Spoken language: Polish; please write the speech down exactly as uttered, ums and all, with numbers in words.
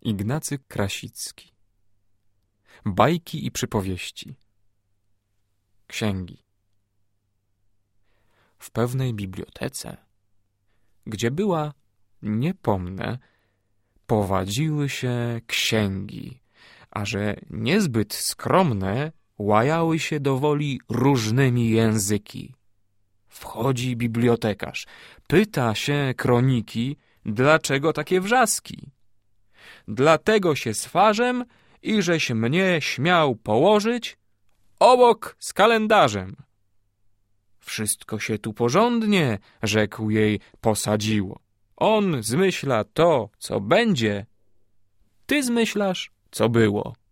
Ignacy Krasicki. Bajki i przypowieści. Księgi. W pewnej bibliotece, gdzie była, nie pomnę, powadziły się księgi, a że niezbyt skromne, łajały się do woli różnymi języki. Wchodzi bibliotekarz, pyta się kroniki, dlaczego takie wrzaski? Dlatego się swarzem i żeś mnie śmiał położyć obok z kalendarzem. Wszystko się tu porządnie, rzekł jej, posadziło. On zmyśla to, co będzie, ty zmyślasz, co było.